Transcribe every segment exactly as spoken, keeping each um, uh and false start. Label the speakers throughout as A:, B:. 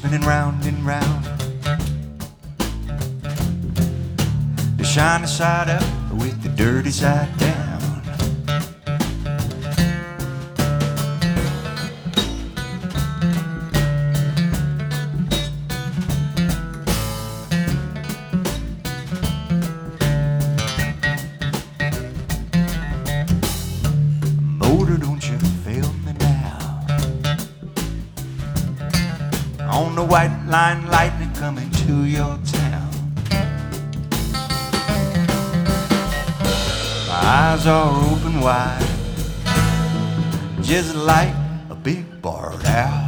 A: spinning round and round. The shiny side up with the dirty side down. Motor, don't you fail me now. On the white line lightning coming to your town. My eyes are open wide, just like a big barred owl.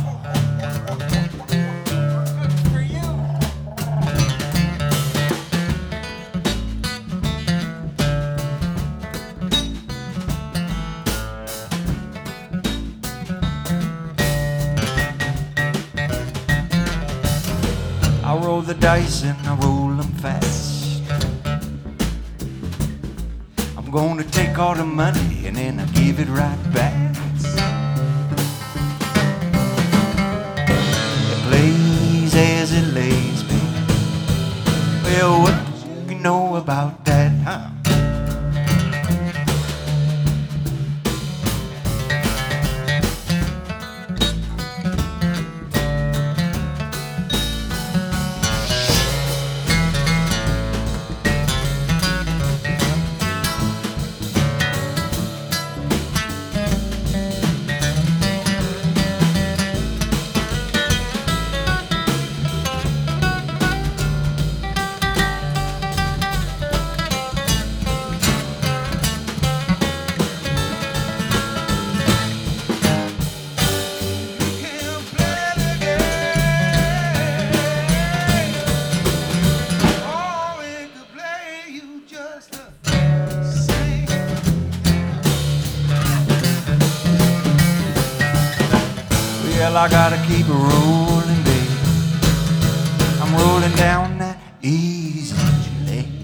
A: I roll the dice and I roll them fast. I'm gonna take all the money and then I give it right back. It plays as it lays, baby. Well, what do you know about that, huh? Well, I gotta keep it rolling, baby. I'm rolling down that easy lane.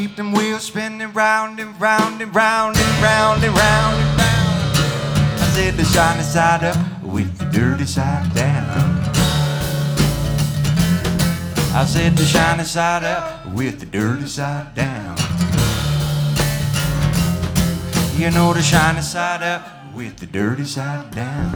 A: keep them wheels spinning round and round and round and round and round and round. I said the shiny side up with the dirty side down. I said the shiny side up with the dirty side down. You know the shiny side up with the dirty side down.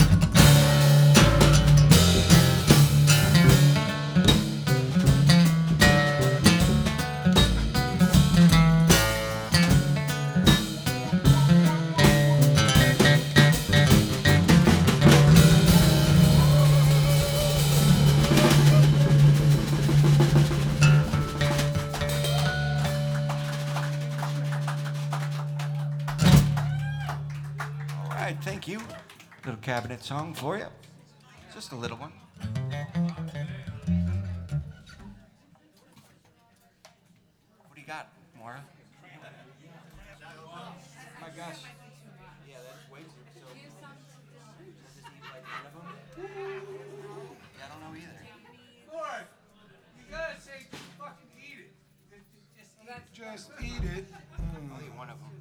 A: Thank you. Little cabinet song for you. Just a little one. What do you got, Maura? My gosh. Yeah, that's way too. So, does this eat like one of them? Yeah, I don't know either.
B: Lord, you gotta say fucking eat it. Just eat it.
A: Mm. I'll eat one of them.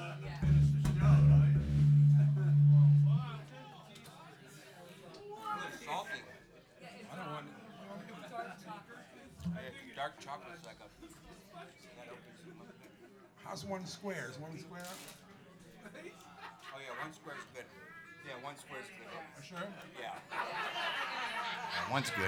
A: Salty. I don't want it. Dark chocolate is like a.
B: How's one square? Is one square?
A: Oh yeah, one square is good. Yeah, one square is good.
B: Sure?
A: Yeah. Yeah, one's good.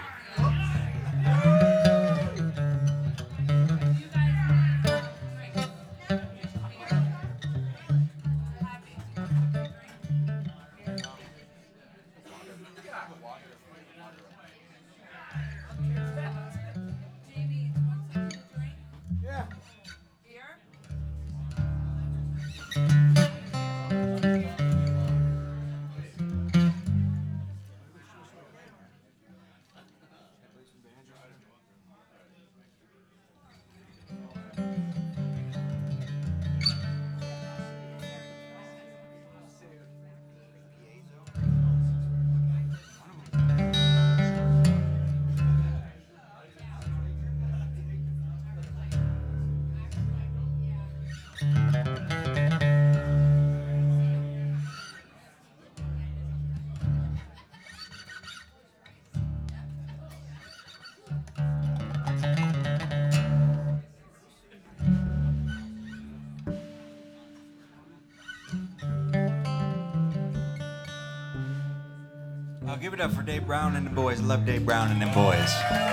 A: I'll give it up for Dave Brown and the boys. Love Dave Brown and them boys.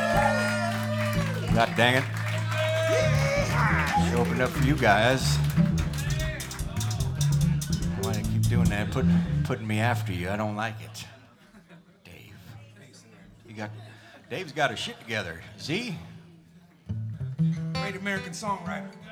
A: God dang it. She opened up for you guys. Why do you keep doing that? Put, putting me after you. I don't like it. Dave. You got Dave's got his shit together. Z?
B: Great American songwriter.